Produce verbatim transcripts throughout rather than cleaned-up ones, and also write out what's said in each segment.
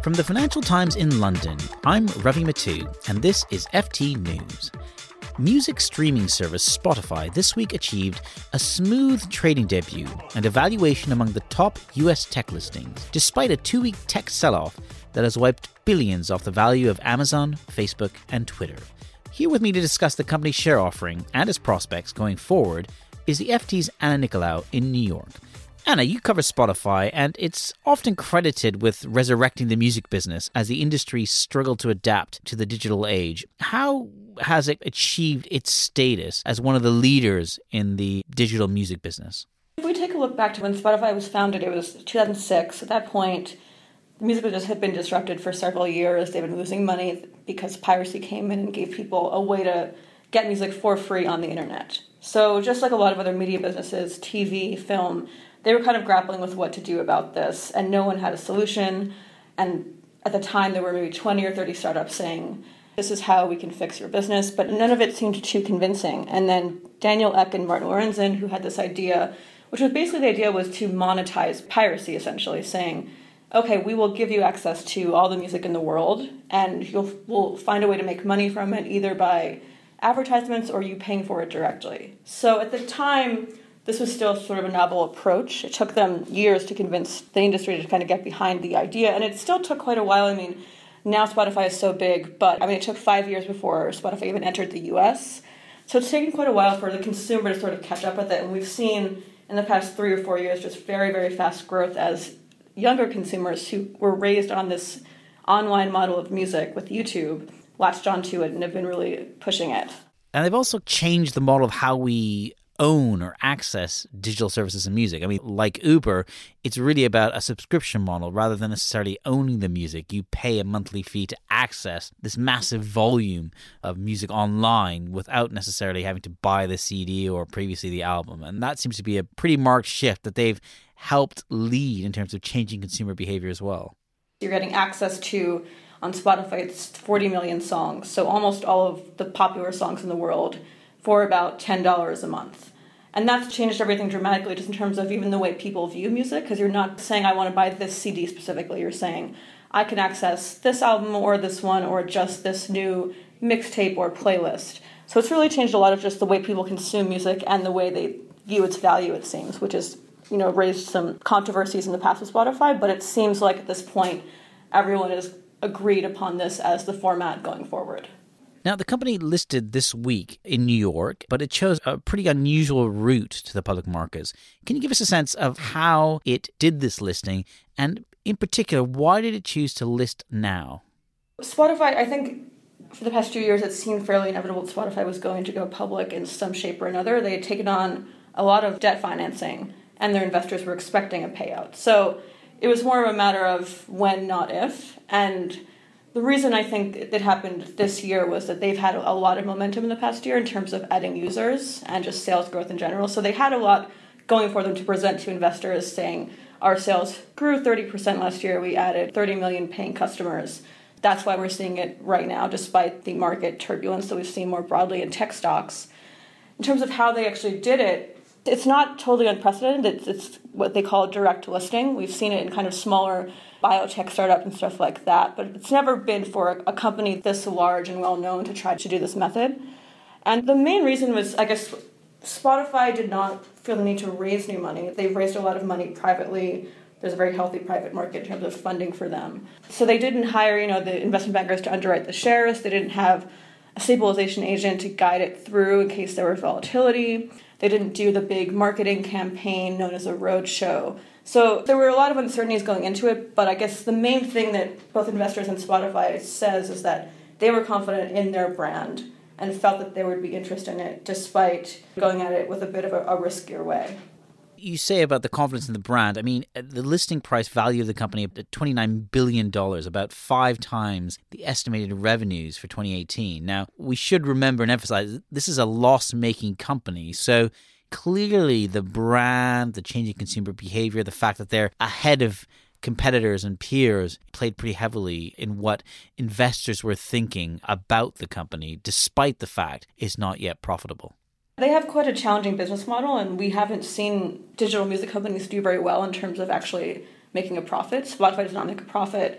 From the Financial Times in London, I'm Ravi Mattu, and this is F T News. Music streaming service Spotify this week achieved a smooth trading debut and evaluation among the top U S tech listings, despite a two-week tech sell-off that has wiped billions off the value of Amazon, Facebook, and Twitter. Here with me to discuss the company's share offering and its prospects going forward is the F T's Anna Nicolaou in New York. Anna, you cover Spotify, and it's often credited with resurrecting the music business as the industry struggled to adapt to the digital age. How has it achieved its status as one of the leaders in the digital music business? If we take a look back to when Spotify was founded, it was two thousand six. At that point, the music business had been disrupted for several years. They've been losing money because piracy came in and gave people a way to get music for free on the internet. So just like a lot of other media businesses, T V, film, they were kind of grappling with what to do about this, and no one had a solution. And at the time, there were maybe twenty or thirty startups saying, this is how we can fix your business, but none of it seemed too convincing. And then Daniel Ek and Martin Lorenzen, who had this idea, which was basically the idea was to monetize piracy, essentially, saying, okay, we will give you access to all the music in the world, and you'll we'll find a way to make money from it, either by advertisements or you paying for it directly. So at the time, this was still sort of a novel approach. It took them years to convince the industry to kind of get behind the idea, and it still took quite a while. I mean, now Spotify is so big, but I mean, it took five years before Spotify even entered the U S. So it's taken quite a while for the consumer to sort of catch up with it, and we've seen in the past three or four years just very, very fast growth as younger consumers who were raised on this online model of music with YouTube latched onto it and have been really pushing it. And they've also changed the model of how we own or access digital services and music. I mean, like Uber, it's really about a subscription model rather than necessarily owning the music. You pay a monthly fee to access this massive volume of music online without necessarily having to buy the C D or previously the album. And that seems to be a pretty marked shift that they've helped lead in terms of changing consumer behavior as well. You're getting access to, on Spotify, it's forty million songs, so almost all of the popular songs in the world for about ten dollars a month. And that's changed everything dramatically just in terms of even the way people view music, because you're not saying, I want to buy this C D specifically. You're saying, I can access this album or this one or just this new mixtape or playlist. So it's really changed a lot of just the way people consume music and the way they view its value, it seems, which is, you know, raised some controversies in the past with Spotify. But it seems like at this point, everyone has agreed upon this as the format going forward. Now, the company listed this week in New York, but it chose a pretty unusual route to the public markets. Can you give us a sense of how it did this listing? And in particular, why did it choose to list now? Spotify, I think for the past few years, it seemed fairly inevitable that Spotify was going to go public in some shape or another. They had taken on a lot of debt financing, and their investors were expecting a payout. So it was more of a matter of when, not if. And the reason I think it happened this year was that they've had a lot of momentum in the past year in terms of adding users and just sales growth in general. So they had a lot going for them to present to investors, saying our sales grew thirty percent last year. We added thirty million paying customers. That's why we're seeing it right now, despite the market turbulence that we've seen more broadly in tech stocks. In terms of how they actually did it, it's not totally unprecedented. It's, it's what they call direct listing. We've seen it in kind of smaller biotech startups and stuff like that, but it's never been for a company this large and well-known to try to do this method. And the main reason was, I guess, Spotify did not feel the need to raise new money. They've raised a lot of money privately. There's a very healthy private market in terms of funding for them. So they didn't hire, you know, the investment bankers to underwrite the shares. They didn't have a stabilization agent to guide it through in case there was volatility. They didn't do the big marketing campaign known as a roadshow. So there were a lot of uncertainties going into it, but I guess the main thing that both investors and Spotify says is that they were confident in their brand and felt that there would be interest in it despite going at it with a bit of a, a riskier way. You say about the confidence in the brand. I mean, the listing price value of the company at twenty-nine billion dollars, about five times the estimated revenues for twenty eighteen. Now, we should remember and emphasize this is a loss-making company, so clearly the brand, the changing consumer behavior, the fact that they're ahead of competitors and peers played pretty heavily in what investors were thinking about the company, despite the fact it's not yet profitable. They have quite a challenging business model, and we haven't seen digital music companies do very well in terms of actually making a profit. Spotify does not make a profit.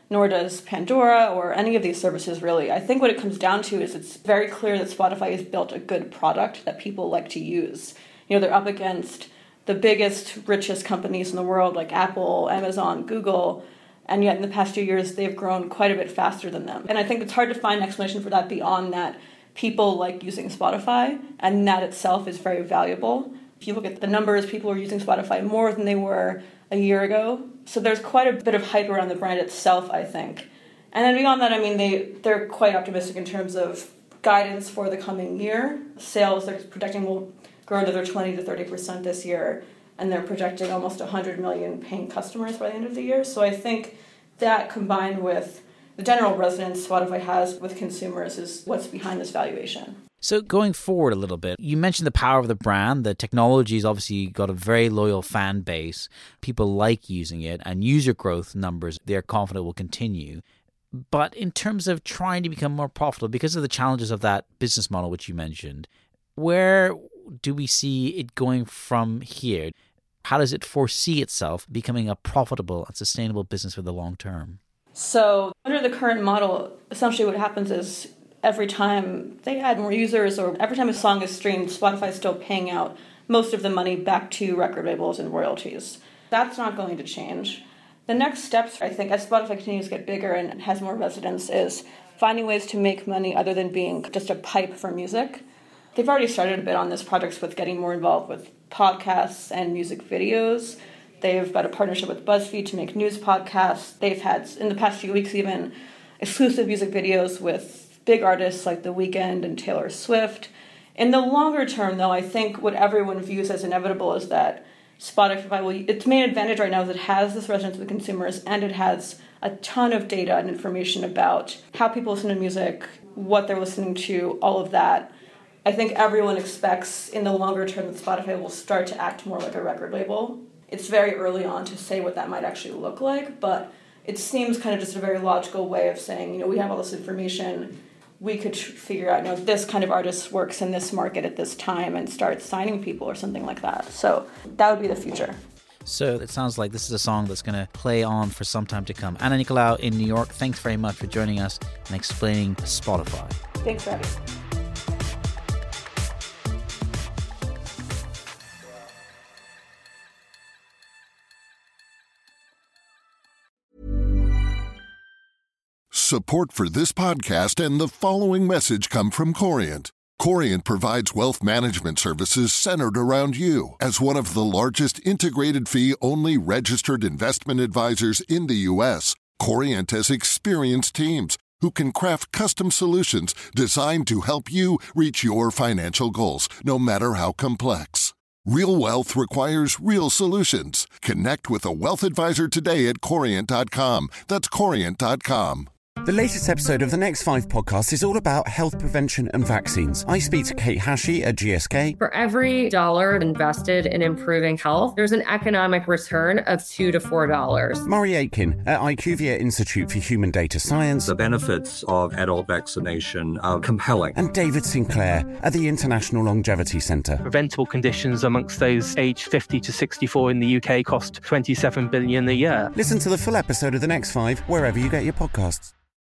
nor does Pandora or any of these services, really. I think what it comes down to is it's very clear that Spotify has built a good product that people like to use. You know, they're up against the biggest, richest companies in the world, like Apple, Amazon, Google, and yet in the past few years, they've grown quite a bit faster than them. And I think it's hard to find an explanation for that beyond that people like using Spotify, and that itself is very valuable. If you look at the numbers, people are using Spotify more than they were a year ago. So there's quite a bit of hype around the brand itself, I think. And then beyond that, I mean, they, they're quite optimistic in terms of guidance for the coming year. Sales, they're projecting will grow another twenty to thirty percent this year, and they're projecting almost one hundred million paying customers by the end of the year. So I think that, combined with the general resonance Spotify has with consumers, is what's behind this valuation. So going forward a little bit, you mentioned the power of the brand. The technology's obviously got a very loyal fan base. People like using it, and user growth numbers they're confident will continue. But in terms of trying to become more profitable, because of the challenges of that business model which you mentioned, where do we see it going from here? How does it foresee itself becoming a profitable and sustainable business for the long term? So under the current model, essentially what happens is every time they add more users or every time a song is streamed, Spotify is still paying out most of the money back to record labels and royalties. That's not going to change. The next steps, I think, as Spotify continues to get bigger and has more resonance, is finding ways to make money other than being just a pipe for music. They've already started a bit on this project with getting more involved with podcasts and music videos. They've got a partnership with BuzzFeed to make news podcasts. They've had, in the past few weeks even, exclusive music videos with big artists like The Weeknd and Taylor Swift. In the longer term, though, I think what everyone views as inevitable is that Spotify will, its main advantage right now is it has this resonance with consumers, and it has a ton of data and information about how people listen to music, what they're listening to, all of that. I think everyone expects in the longer term that Spotify will start to act more like a record label. It's very early on to say what that might actually look like, but it seems kind of just a very logical way of saying, you know, we have all this information, we could figure out, you know, this kind of artist works in this market at this time and start signing people or something like that. So that would be the future. So it sounds like this is a song that's going to play on for some time to come. Anna Nicolaou in New York, thanks very much for joining us and explaining Spotify. Thanks for having me. Support for this podcast and the following message come from Corient. Corient provides wealth management services centered around you. As one of the largest integrated fee-only registered investment advisors in the U S, Corient has experienced teams who can craft custom solutions designed to help you reach your financial goals, no matter how complex. Real wealth requires real solutions. Connect with a wealth advisor today at corient dot com. That's corient dot com. The latest episode of the Next Five podcast is all about health prevention and vaccines. I speak to Kate Hashey at G S K. For every dollar invested in improving health, there's an economic return of two to four dollars. Murray Aitken at IQVIA Institute for Human Data Science. The benefits of adult vaccination are compelling. And David Sinclair at the International Longevity Centre. Preventable conditions amongst those aged fifty to sixty-four in the U K cost twenty-seven billion dollars a year. Listen to the full episode of the Next Five wherever you get your podcasts.